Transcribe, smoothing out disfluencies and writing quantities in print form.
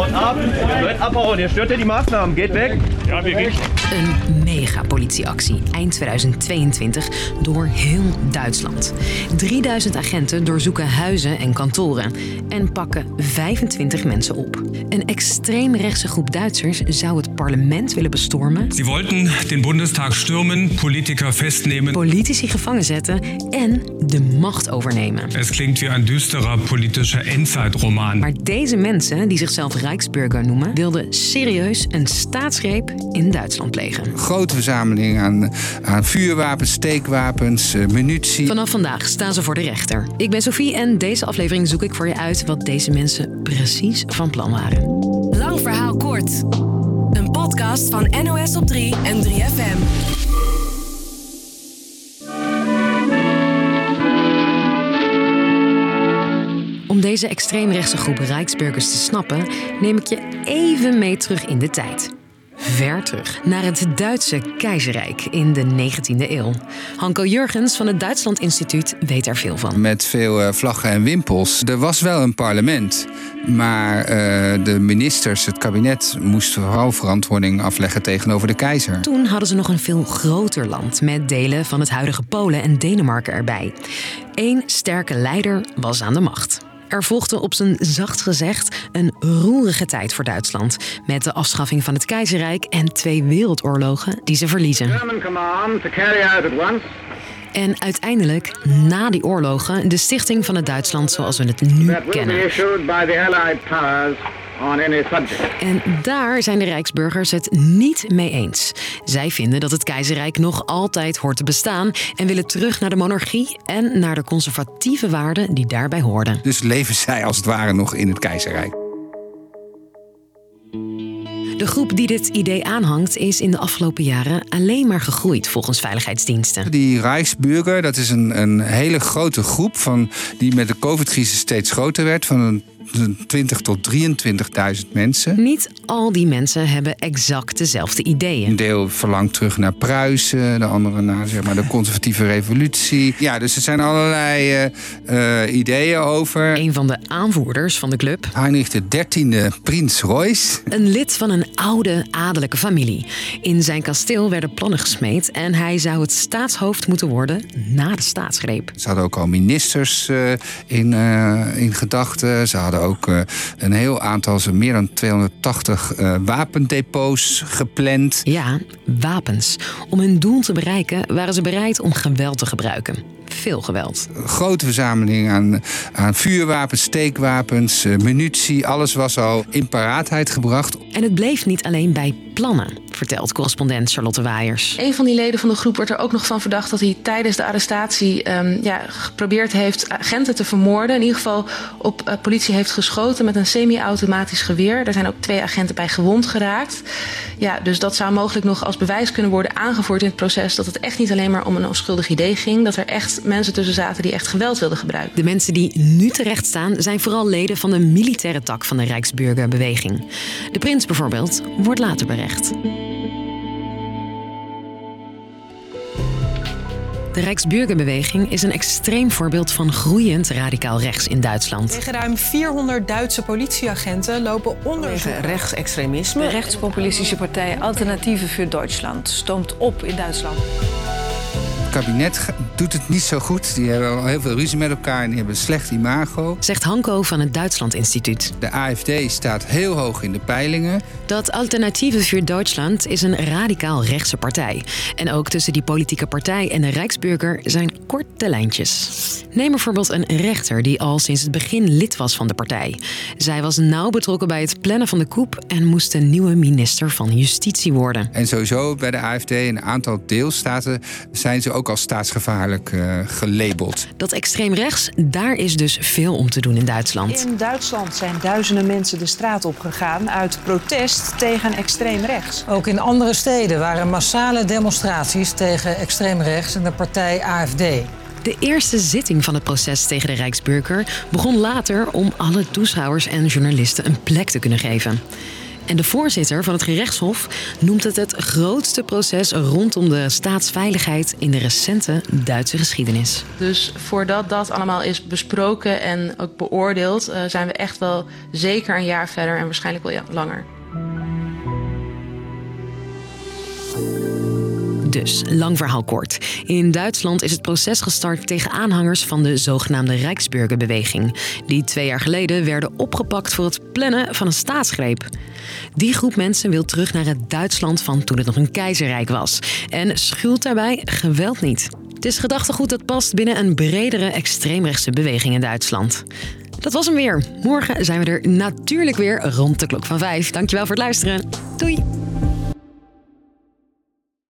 Haut ab, ihr sollt abhauen, ihr stört ja die Maßnahmen, geht weg. Ja, wir gehen. Een mega-politieactie eind 2022 door heel Duitsland. 3000 agenten doorzoeken huizen en kantoren en pakken 25 mensen op. Een extreemrechtse groep Duitsers zou het parlement willen bestormen. Sie wollten den Bundestag stürmen, Politiker festnehmen. Politici gevangen zetten en de macht overnemen. Es klinkt wie ein düsterer politischer Endzeitroman. Maar deze mensen, die zichzelf Rijksburger noemen, wilden serieus een staatsgreep in Duitsland plegen. Grote verzameling aan vuurwapens, steekwapens, munitie. Vanaf vandaag staan ze voor de rechter. Ik ben Sophie en deze aflevering zoek ik voor je uit wat deze mensen precies van plan waren. Lang verhaal kort. Een podcast van NOS op 3 en 3FM. Om deze extreemrechtse groep Rijksburgers te snappen, neem ik je even mee terug in de tijd. Ver terug, naar het Duitse keizerrijk in de 19e eeuw. Hanko Jurgens van het Duitsland Instituut weet er veel van. Met veel vlaggen en wimpels. Er was wel een parlement, maar de ministers, het kabinet, moest vooral verantwoording afleggen tegenover de keizer. Toen hadden ze nog een veel groter land met delen van het huidige Polen en Denemarken erbij. Eén sterke leider was aan de macht. Er volgde op zijn zacht gezegd een roerige tijd voor Duitsland. Met de afschaffing van het keizerrijk en 2 wereldoorlogen die ze verliezen. En uiteindelijk, na die oorlogen, de stichting van het Duitsland zoals we het nu kennen. En daar zijn de Rijksburgers het niet mee eens. Zij vinden dat het keizerrijk nog altijd hoort te bestaan en willen terug naar de monarchie en naar de conservatieve waarden die daarbij hoorden. Dus leven zij als het ware nog in het keizerrijk. De groep die dit idee aanhangt is in de afgelopen jaren alleen maar gegroeid volgens veiligheidsdiensten. Die Rijksburger, dat is een hele grote groep die met de COVID-crisis steeds groter werd. Van 20.000 tot 23.000 mensen. Niet al die mensen hebben exact dezelfde ideeën. Een deel verlangt terug naar Pruisen, de andere naar de conservatieve revolutie. Ja, dus er zijn allerlei ideeën over. Een van de aanvoerders van de club, Heinrich XIII, prins Reuß. Een lid van een oude adellijke familie. In zijn kasteel werden plannen gesmeed en hij zou het staatshoofd moeten worden na de staatsgreep. Ze hadden ook al ministers in gedachten. Ze hadden ook een heel aantal, meer dan 280 wapendepots gepland. Ja, wapens. Om hun doel te bereiken waren ze bereid om geweld te gebruiken. Veel geweld. Grote verzameling aan vuurwapens, steekwapens, munitie. Alles was al in paraatheid gebracht. En het bleef niet alleen bij plannen, vertelt correspondent Charlotte Waaiers. Een van die leden van de groep wordt er ook nog van verdacht dat hij tijdens de arrestatie geprobeerd heeft agenten te vermoorden. In ieder geval op politie heeft geschoten met een semi-automatisch geweer. Daar zijn ook 2 agenten bij gewond geraakt. Ja, dus dat zou mogelijk nog als bewijs kunnen worden aangevoerd in het proces dat het echt niet alleen maar om een onschuldig idee ging. Dat er echt mensen tussen zaten die echt geweld wilden gebruiken. De mensen die nu terecht staan zijn vooral leden van de militaire tak van de Rijksburgerbeweging. De prins bijvoorbeeld wordt later berecht. De Rijksburgerbeweging is een extreem voorbeeld van groeiend radicaal rechts in Duitsland. Tegen ruim 400 Duitse politieagenten lopen onderzoek. Tegen rechtsextremisme. De rechtspopulistische partij Alternatieven für Deutschland stoomt op in Duitsland. Het kabinet doet het niet zo goed. Die hebben al heel veel ruzie met elkaar en die hebben een slecht imago. Zegt Hanko van het Duitsland Instituut. De AfD staat heel hoog in de peilingen. Dat Alternatieven für Deutschland is een radicaal rechtse partij. En ook tussen die politieke partij en de Rijksburger zijn korte lijntjes. Neem bijvoorbeeld een rechter die al sinds het begin lid was van de partij. Zij was nauw betrokken bij het plannen van de coup en moest de nieuwe minister van Justitie worden. En sowieso bij de AfD in een aantal deelstaten zijn ze ook als staatsgevaarlijk gelabeld. Dat extreem rechts, daar is dus veel om te doen in Duitsland. In Duitsland zijn duizenden mensen de straat opgegaan uit protest tegen extreem rechts. Ook in andere steden waren massale demonstraties tegen extreem rechts en de partij AfD. De eerste zitting van het proces tegen de Rijksburger begon later om alle toeschouwers en journalisten een plek te kunnen geven. En de voorzitter van het gerechtshof noemt het grootste proces rondom de staatsveiligheid in de recente Duitse geschiedenis. Dus voordat dat allemaal is besproken en ook beoordeeld, zijn we echt wel zeker een jaar verder en waarschijnlijk wel langer. Dus, lang verhaal kort. In Duitsland is het proces gestart tegen aanhangers van de zogenaamde Rijksburgerbeweging, die 2 jaar geleden werden opgepakt voor het plannen van een staatsgreep. Die groep mensen wil terug naar het Duitsland van toen het nog een keizerrijk was en schuwt daarbij geweld niet. Het is gedachtegoed dat past binnen een bredere extreemrechtse beweging in Duitsland. Dat was hem weer. Morgen zijn we er natuurlijk weer rond de klok van 5. Dankjewel voor het luisteren. Doei!